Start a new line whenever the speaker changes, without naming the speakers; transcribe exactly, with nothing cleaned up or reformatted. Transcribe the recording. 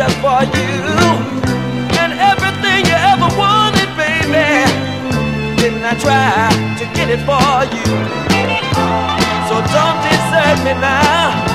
just for you. And everything you ever wanted, baby, didn't I try to get it for you? So don't desert me now.